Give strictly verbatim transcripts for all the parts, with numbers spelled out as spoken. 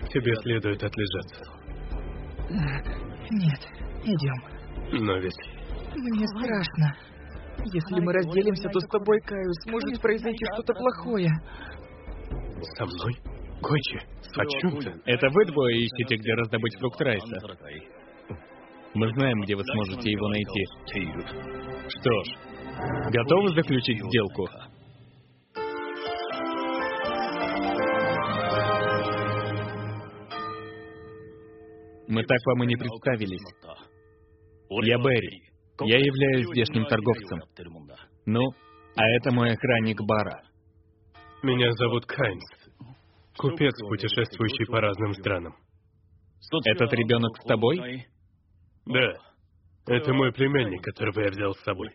Тебе следует отлежаться. Нет, идем. Но ведь... Мне страшно. Если мы разделимся, то с тобой, Каюс, может произойти что-то плохое. Со мной? Койчи, о чем ты? Это вы двое ищете, где раздобыть фрукт Райса? Мы знаем, где вы сможете его найти. Что ж, готовы заключить сделку? Мы так вам и не представились. Я Берри. Я являюсь здешним торговцем. Ну, а это мой охранник бара. Меня зовут Кайнс. Купец, путешествующий по разным странам. Этот ребенок с тобой? Да. Это мой племянник, которого я взял с собой.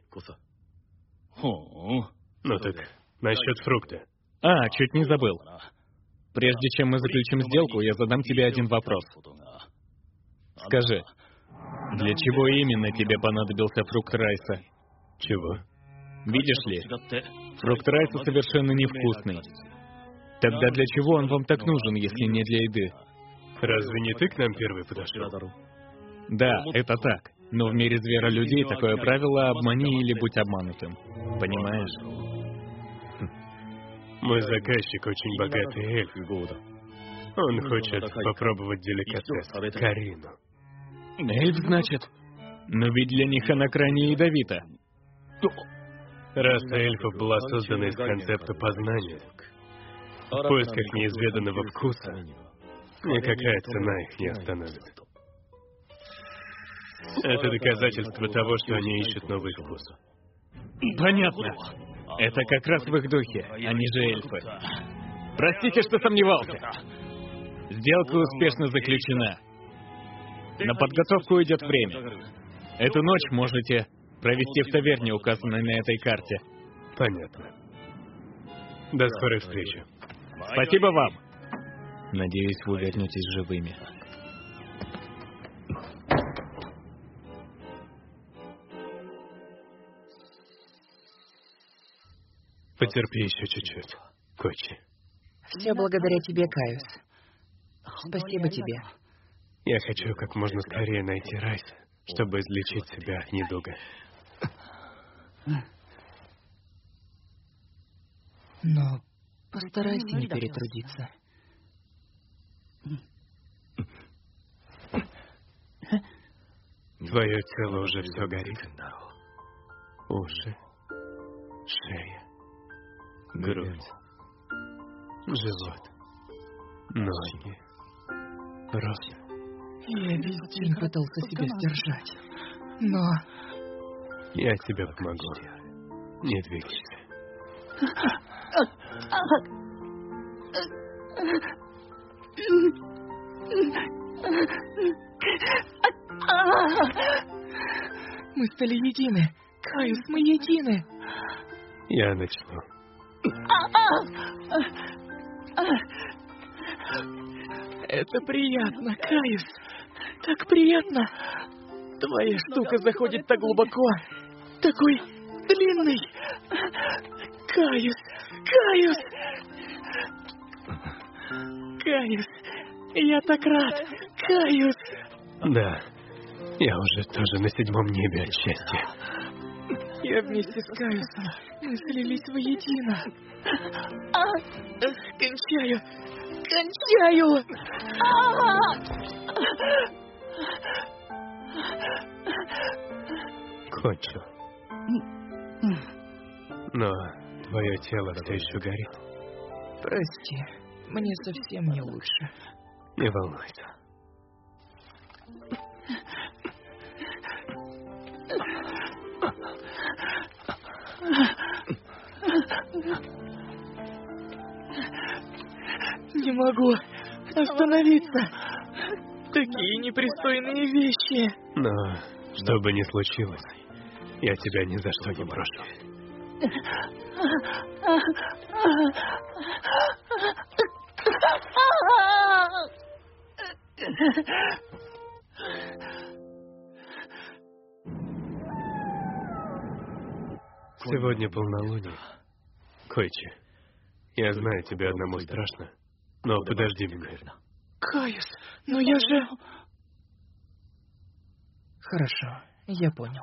Ну так, насчет фрукта. А, чуть не забыл. Прежде чем мы заключим сделку, я задам тебе один вопрос. Скажи, для чего именно тебе понадобился фрукт Райса? Чего? Видишь ли, фрукт Райса совершенно невкусный. Тогда для чего он вам так нужен, если не для еды? Разве не ты к нам первый подошел? Да, это так. Но в мире зверолюдей такое правило — обмани или будь обманутым. Понимаешь? Мой заказчик очень богатый эльф. Он хочет попробовать деликатес — Карину. Эльф, значит? Но ведь для них она крайне ядовита. Раса эльфов была создана из концепта познания. В поисках неизведанного вкуса никакая цена их не остановит. Это доказательство того, что они ищут новый вкус. Понятно. Это как раз в их духе, они же эльфы. Простите, что сомневался. Сделка успешно заключена. На подготовку уйдет время. Эту ночь можете провести в таверне, указанной на этой карте. Понятно. До скорой встречи. Спасибо вам. Надеюсь, вы вернетесь живыми. Потерпи еще чуть-чуть, Койчи. Все благодаря тебе, Каюс. Спасибо тебе. Я хочу как можно скорее найти Райса, чтобы излечить себя от недуга. Но постарайся не перетрудиться. Твое тело уже все горит. Уши, шея, грудь, живот, ноги, рот. Я весь день пытался себя сдержать, но... Я тебе помогу. Не двигайся. Мы стали едины. Каюс, мы едины. Я начну. Это приятно, Каюс. Так приятно. Твоя штука заходит так глубоко. Такой длинный. Каюс, Каюс. Каюс, я так рад. Каюс. Да, я уже тоже на седьмом небе от счастья. Я вместе с Каюсом. Мы слились воедино. Кончаю. Кончаю. Кончу. Но твое тело все еще горит. Прости, мне совсем не лучше. Не волнуйся. Не могу остановиться. Такие непристойные вещи. Но, что бы ни случилось, я тебя ни за что не брошу. Сегодня полнолуние. Койчи, я знаю, тебе одному страшно, но подожди меня. Каюс, но я же... Хорошо, я понял.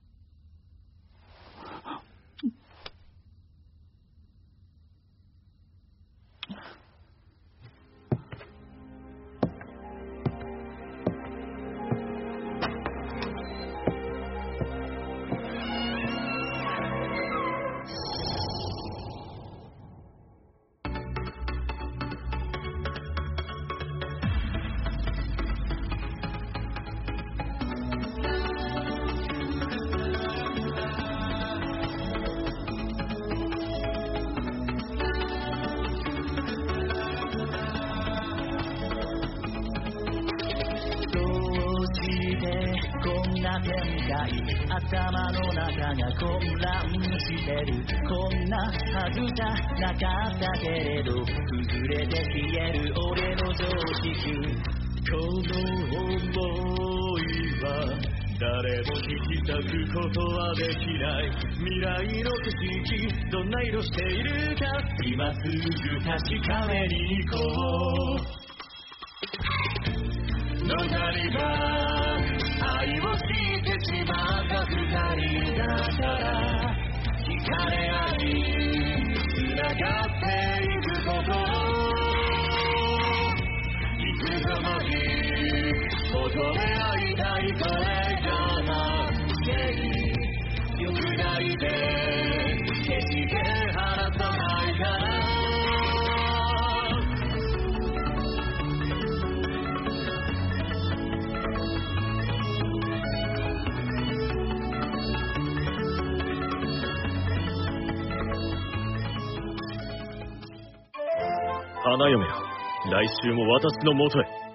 頭の中が混乱してるこんなはずじゃなかったけれど崩れて消える俺の常識この想いは誰も引き裂くことはできない未来の景色どんな色しているか今すぐ確かめに行こうのなりが愛をしてしまった二人だから惹かれ合い繋がっていくこといつかまで求め合いたいそれじゃなくてよくないで決して離さないから花嫁よ、来週も私の元へ。